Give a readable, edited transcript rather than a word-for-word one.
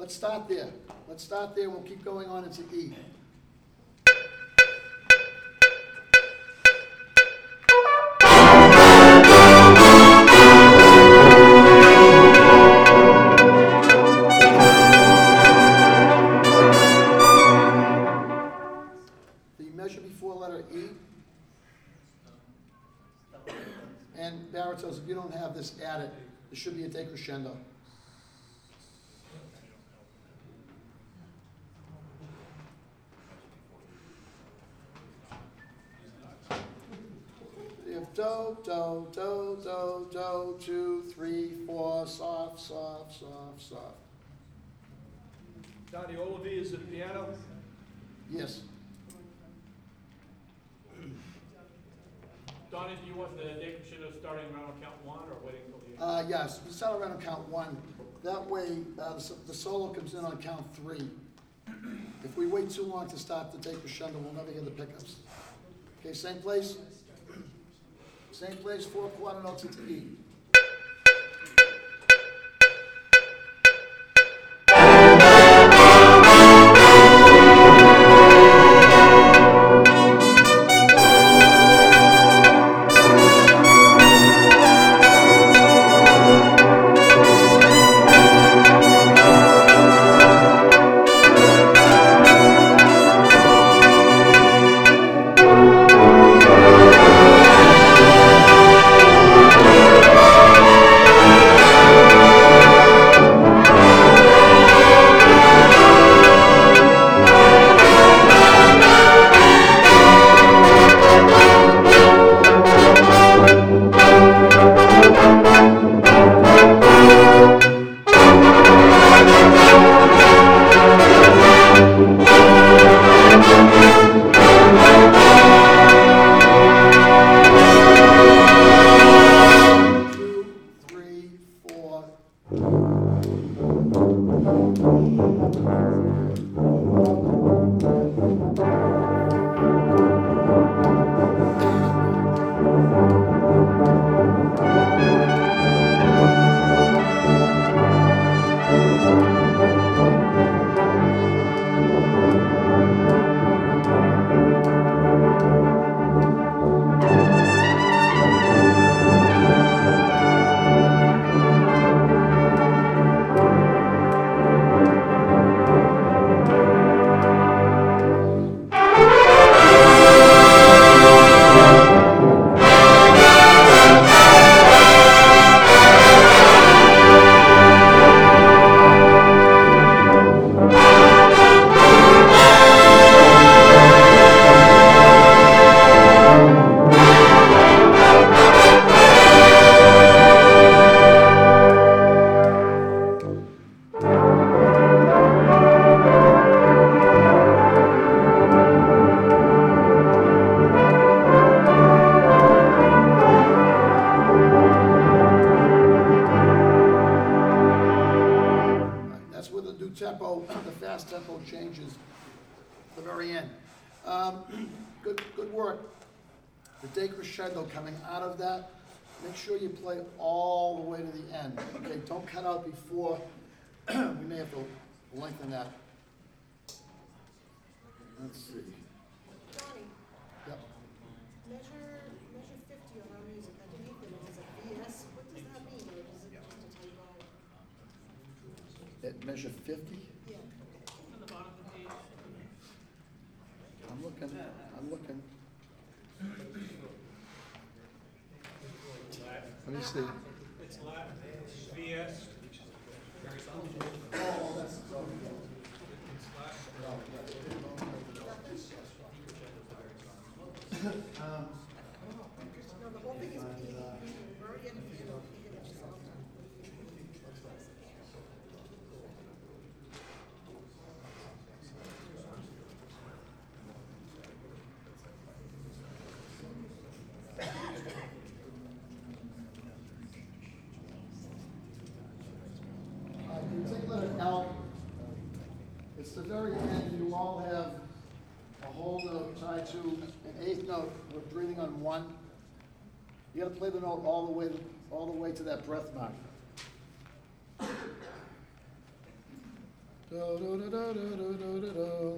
Let's start there. Let's start there, we'll keep going on into E. The measure before letter E. And baritons, if you don't have this added, there should be a decrescendo. You have do, do, do, do, do, 2, 3, 4, soft, soft, soft, soft. Donnie Olivier is at piano. Yes. Donnie, do you want the decrescendo starting around count 1 or waiting until the end? Yes, we start around count 1. That way, the solo comes in on count 3. If we wait too long to start the decrescendo, we'll never hear the pickups. Okay, same place? Same place, 4 quarter notes into E. tempo changes at the very end. Good work. The decrescendo coming out of that, make sure you play all the way to the end. Okay, don't cut out before. We may have to lengthen that. Let's see. Donnie, Yep. measure 50 on our music. Underneath it is a VS. What does that mean? Or is it just a typo? At measure 50? Yeah. On the bottom of the page. I'm looking. Let me see. It's Latin, VS. Oh, that's so good. No, the whole thing is B. We're already at the piano. You take letter L. It's the very end. You all have a whole note tied to an eighth note. We're breathing on one. You got to play the note all the way to that breath mark. Da, da, da, da, da, da, da, da.